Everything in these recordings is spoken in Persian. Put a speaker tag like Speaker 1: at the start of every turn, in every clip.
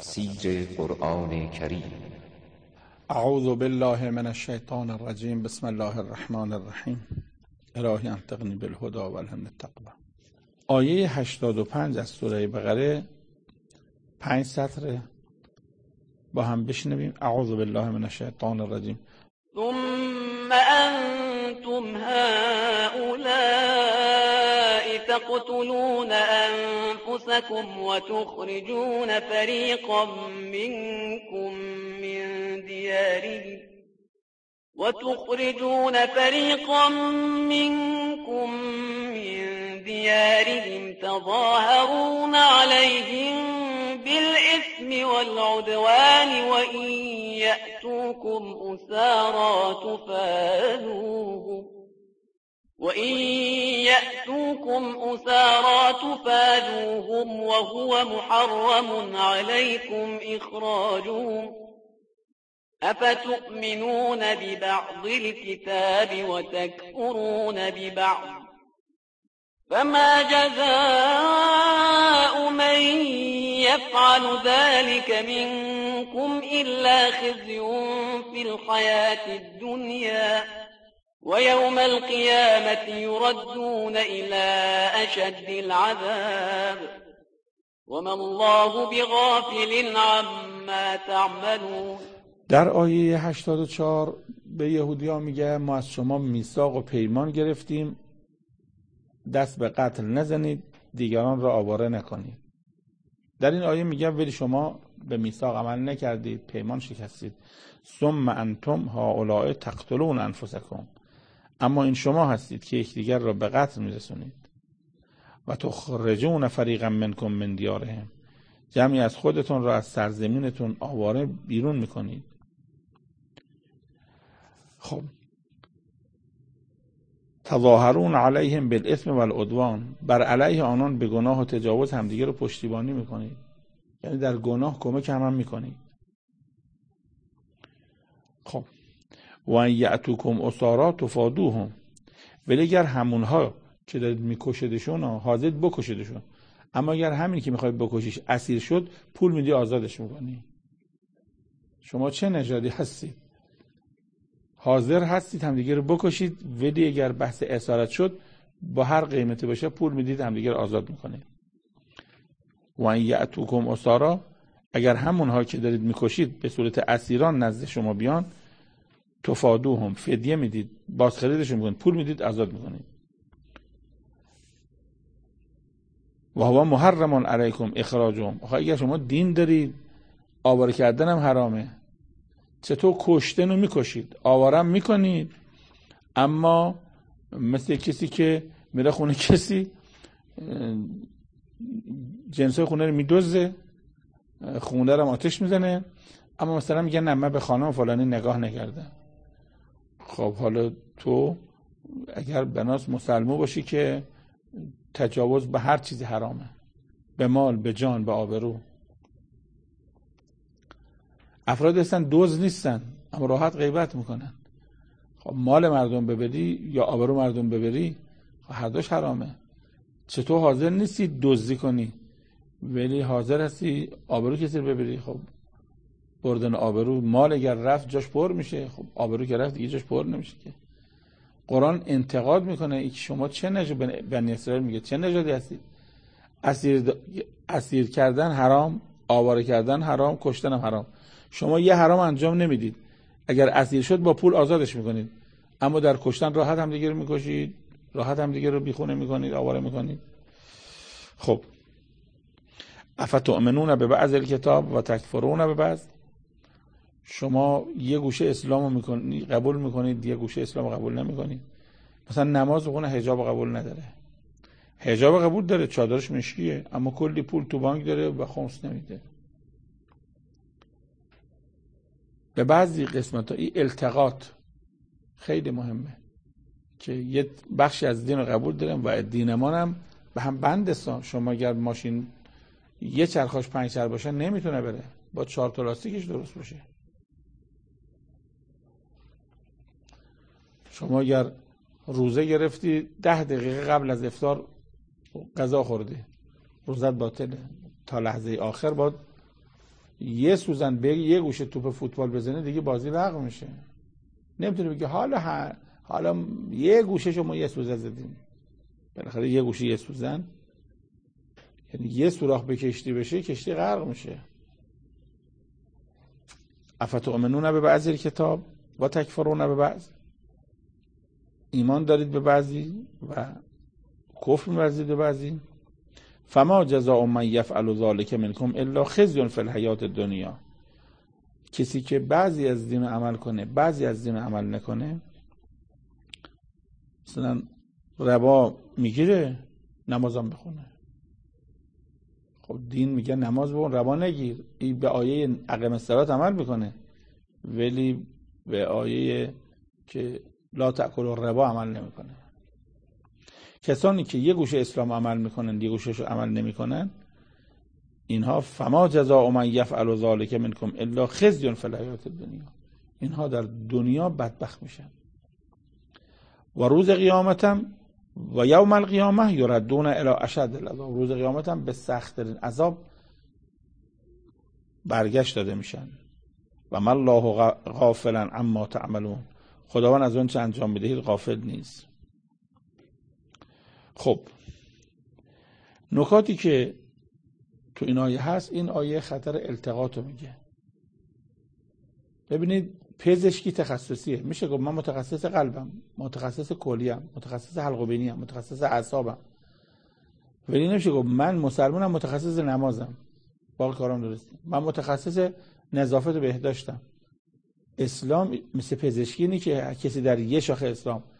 Speaker 1: تفسیر قرآن کریم.
Speaker 2: اعوذ بالله من الشیطان الرجیم. بسم الله الرحمن الرحیم. الهی انطقنی بالهدی و الهمنی التقوی. آیه 85 از سوره بقره 5 سطر با هم بشنویم. اعوذ بالله من الشیطان الرجیم.
Speaker 3: ثم أنتم هؤلاء تقتلون أنفسكم وتخرجون فريقا منكم من ديارهم تظاهرون عليهم بالإثم والعدوان وإن يأتوكم أسارى تفادوهم وهو محرم عليكم إخراجهم أفتؤمنون ببعض الكتاب وتكفرون ببعض فما جزاء من يفعل ذلك منكم إلا خزي في الحياة الدنيا ويوم القيامة يردون إلى أشد العذاب وما الله بغافل عما تعملون.
Speaker 2: در آیه 84 به یهودی‌ها میگه ما از شما میثاق و پیمان گرفتیم دست به قتل نزنید، دیگران را آواره نکنید. در این آیه میگه ولی شما به میثاق عمل نکردید، پیمان شکستید. ثم انتم هؤلاء تقتلون انفسکم، اما این شما هستید که یکدیگر را به قتل میرسونید. و تخرجون فریقا منکم من دیارهم، جمعی از خودتون را از سرزمینتون آواره بیرون میکنید. خب تظاهرون علیهم بالاثم والعدوان، بر علیه آنان به گناه و تجاوز همدیگه رو پشتیبانی میکنید، یعنی در گناه کمک هم میکنید. خب و ان یأتوکم اسارا تفادوهم، ولی اگر همونها که دارید میکشیدشون حاضر بکشیدشون، اما اگر همین که میخوای بکشیش اسیر شد پول میدی آزادش میکنی. شما چه نژادی هستید؟ حاضر هستید همدیگه رو بکشید، ولی اگر بحث اسارت شد با هر قیمتی باشه پول میدید همدیگه رو آزاد میکنید. و ان یأتوکم اسارا، اگر همونها که دارید میکشید به صورت اسیران نزد شما بیان، تفادوهم، فدیه میدید، بازخریدشون میکنید، پول میدید، آزاد میکنید. و هو محرم علیکم اخراجهم، اگر شما دین دارید آواره کردن هم حرامه. چطور کشتن رو میکشید، آوارم میکنید، اما مثل کسی که میره خونه کسی جنسای خونه رو میدزده، خونه رو آتش میزنه، اما مثلا میگه نه من به خانم فلانی نگاه نکردم. خب حالا تو اگر بناس مسلمون باشی که تجاوز به هر چیزی حرامه، به مال، به جان، به آبرو. افراد هستن دزد نیستن اما راحت غیبت میکنن. خب مال مردم ببری یا آبرو مردم ببری، هر دوش حرامه. چطور حاضر نیستی دزدی کنی ولی حاضر هستی آبرو کسی رو ببری؟ خب بردن آبرو، مال اگر رفت جاش پر میشه، خب آبرو که رفت دیگه جاش پر نمیشه که. قرآن انتقاد میکنه ای شما چه نژاد، بنی اسرائیل میگه چه نژادی هستید؟ اسیر کردن حرام، آواره کردن حرام، کشتن هم حرام. شما یه حرام انجام نمیدید، اگر اسیر شد با پول آزادش میکنید، اما در کشتن راحت هم دیگه رو میکشید، راحت هم دیگه رو بیخونه میکنید، آواره میکنید. خب افتؤمنون ببعض الکتاب و تکفرون ببعض، شما یه گوشه اسلامو میکنید قبول میکنید، یه گوشه اسلامو قبول نمیکنید. مثلا نماز بخونه حجاب قبول نداره، حجاب قبول داره، چادرش مشکیه، اما کلی پول تو بانک داره و خمس نمیده. به بعضی قسمت‌ها این التقاط خیلی مهمه که یه بخشی از دین رو قبول داریم و دین ما هم به هم بندستان. شما اگر ماشین یه چرخاش 5 چرخ باشه نمیتونه بره، با 4 تا لاستیکش درست باشه. شما اگر روزه گرفتی 10 دقیقه قبل از افطار غذا خوردی، روزت باطله. تا لحظه آخر باید یه سوزن به یه گوشه توپ فوتبال بزنه دیگه بازی لغو میشه. نمیتونه بگه حالا یه گوشه شما یه سوزن زدیم. بالاخره یه گوشه یه سوزن، یعنی یه سوراخ به کشتی بشه کشتی غرق میشه. افتؤمنون ببعض الکتاب و تکفرون ببعض، ایمان دارید به بعضی و کفر می‌ورزید به بعضی. فما جزاء من یفعل ذلک منکم الا خزی فی الحیات الدنیا. کسی که بعضی از دین عمل کنه بعضی از دین عمل نکنه، مثلا ربا میگیره نمازم بخونه، خب دین میگه نماز بخون ربا نگیر، این به آیه اقیم الصلاة عمل میکنه ولی به آیه که لا تأکلوا الربا عمل نمیکنه. کسانی که یه گوشه اسلام عمل میکنن یه گوشهش عمل نمیکنن، اینها فما جزاء من یفعل ذلک منکم الا خزی فی الحیات الدنیا، اینها در دنیا بدبخت میشن. و روز قیامتم و یوم القیامه یردون الی اشد العذاب، روز قیامتم به سخت ترین عذاب برگشت داده میشن. و ما الله غافلا عما تعملون، خداوند از اون چه انجام میدهید غافل نیست. خب نکاتی که تو این آیه هست، این آیه خطر التقاط رو میگه. ببینید پزشکی تخصصیه، میشه گفت من متخصص قلبم، متخصص کلیه‌ام، متخصص حلق و بینی‌ام، متخصص اعصابم، ولی نمیشه گفت من مسلمانم متخصص نمازم باقی کارم درسته، من متخصص نظافت و بهداشتم. اسلام مثل پزشکی نیست که کسی در یه شاخه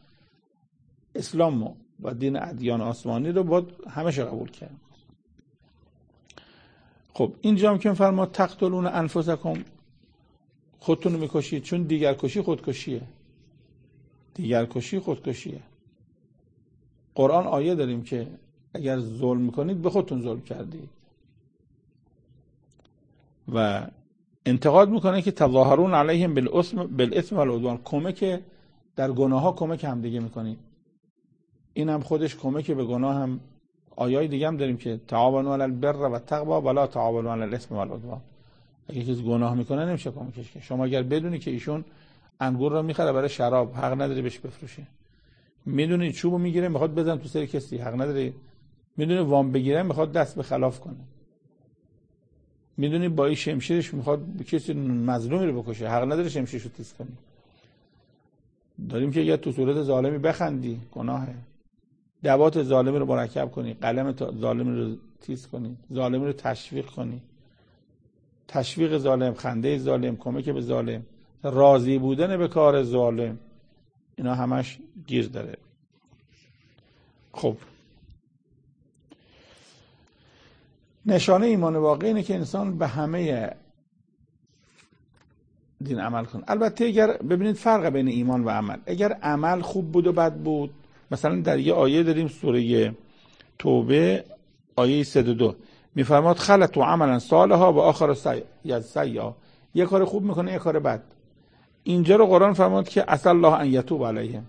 Speaker 2: اسلام و دین ادیان آسمانی رو باید همه شو قبول کرد. خب اینجا هم که فرما تقتلون انفسکم، خودتون رو میکشید، چون دیگر کشی خودکشیه. دیگر کشی خودکشیه. قرآن آیه داریم که اگر ظلم میکنید به خودتون ظلم کردید. و انتقاد میکنه که تظاهرون علیهم بالاثم والعدوان، کمک در گناه ها کمک هم دیگه میکنید. این هم خودش کمک به گناه هم. آیای دیگه هم داریم که تعاونوا علی البر و التقوی ولا تعاونوا علی الاثم والعدوان. اگه کسی گناه میکنه نمیشه کمکش کرد. شما اگر بدونی که ایشون انگور رو میخره برای شراب، حق نداری بهش بفروشی. میدونی چوبو میگیره میخواد بزنه تو سر کسی، حق نداری. میدونی وام بگیره میخواد دست به خلاف کنه. میدونی با این شمشیرش میخواد کسی مظلومی رو بکشه، حق نداری شمشیرشو تیز کنی. داریم که اگه تو صورت ظالمی بخندی گناهه. دوات ظالمی رو مرکب کنی، قلم ظالمی رو تیز کنی، ظالمی رو تشویق کنی. تشویق ظالم، خنده ظالم، کمک به ظالم، راضی بودن به کار ظالم، اینا همش گیر داره. خب نشانه ایمان واقعی اینه که انسان به همه دین عمل کنه. البته اگر ببینید فرق بین ایمان و عمل، اگر عمل خوب بود و بد بود، مثلا در یه آیه داریم سوره توبه آیه 102 میفرماد خلط و عملا صالحا و آخر سیئا، یه کار خوب میکنه یه کار بد. اینجا رو قرآن فرمود که عسى الله ان یتوب علیهم،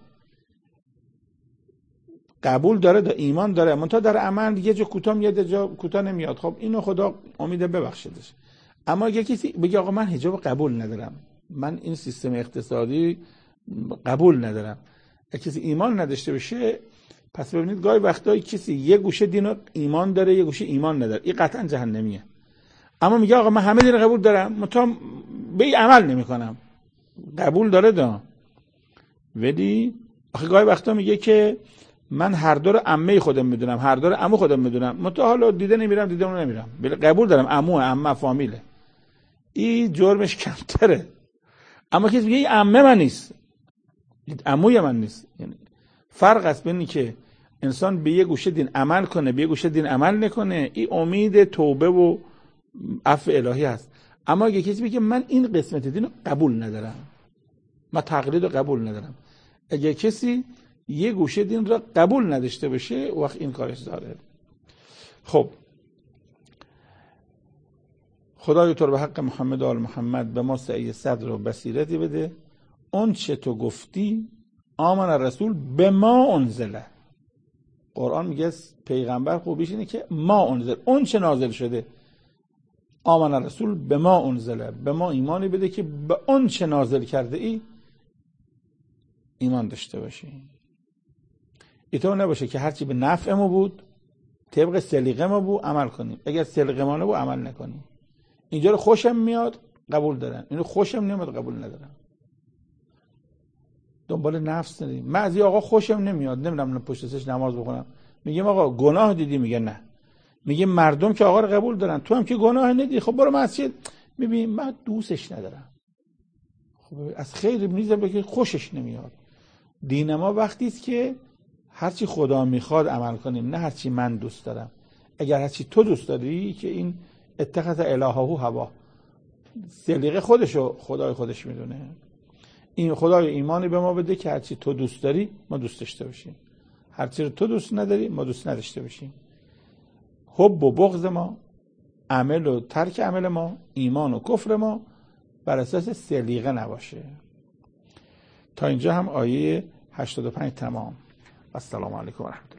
Speaker 2: قبول داره، ایمان داره، منتها در عمل یه جا کوتاه میاد یه جا کوتاه نمیاد. خب اینو خدا امیده ببخشیدش. اما اگه کسی بگه آقا من حجاب قبول ندارم، من این سیستم اقتصادی قبول ندارم، اگه کسی ایمان نداشته باشه، پس ببینید گاهی وقتایی کسی یه گوشه دین ایمان داره یه گوشه ایمان نداره، این قطعا جهنمیه. اما میگه آقا من همه دین قبول دارم منتها به این عمل نمیکنم. قبول داره ولی آخه گاهی وقتا میگه که من هر دو رو عمه خودم میدونم، هر دو رو عمو خودم میدونم، منتها حالا دیده نمیرم، دیده اون نمیرم، قبول دارم عمو عمه فامیله، این جرمش کمتره. اما کسی میگه این عمه من نیست، این عموی من نیست. یعنی فرق است بین که انسان به یه گوشه دین عمل کنه به یه گوشه دین عمل نکنه، این امید توبه و عفو الهی هست. اما اگه کسی بگه من این قسمت دین رو قبول ندارم، من تقلید رو قبول ندارم، اگه کسی یه گوشه دین را قبول نداشته باشه وقت این کارش داره. خب خدای تو به حق محمد و آل محمد به ما سعی صدر و بصیرتی بده. اون چه تو گفتی آمن الرسول به ما انزله. قرآن میگه پیغمبر خوبیش اینه که ما انزل، اون چه نازل شده. آمن رسول به ما انزله، به ما ایمانی بده که به اون چه نازل کرده ای ایمان داشته باشی. اینطور نباشه که هرچی به نفع ما بود طبق سلیقه ما بود عمل کنیم، اگر سلیقه ما نبود عمل نکنیم. اینجا رو خوشم میاد قبول دارن، اینو خوشم نمیاد قبول ندارن. دنبال نفس نداریم. من از آقا خوشم نمیاد، نمیدونم پشت سرش نماز بخونم، میگم آقا گناه دیدی؟ میگه نه. میگه مردم که آقا رو قبول دارن، تو هم که گناه ندیدی، خب برو مسجد. میبینی من دوستش ندارم. خب از خیر میذارم که خوشش نمیاد. دین ما وقتی است که هرچی خدا میخواد عمل کنیم، نه هرچی من دوست دارم. اگر هرچی تو دوست داری که این اتخذ الهه هوا، سلیقه خودشو خدای خودش میدونه. این خدای ایمانی به ما بده که هرچی تو دوست داری ما دوست داشته باشیم، هرچی رو تو دوست نداری ما دوست نداشته باشیم. حب و بغض ما، عمل و ترک عمل ما، ایمان و کفر ما بر اساس سلیقه نباشه. تا اینجا هم آیه 85 تمام. السلام علیکم و رحمت الله.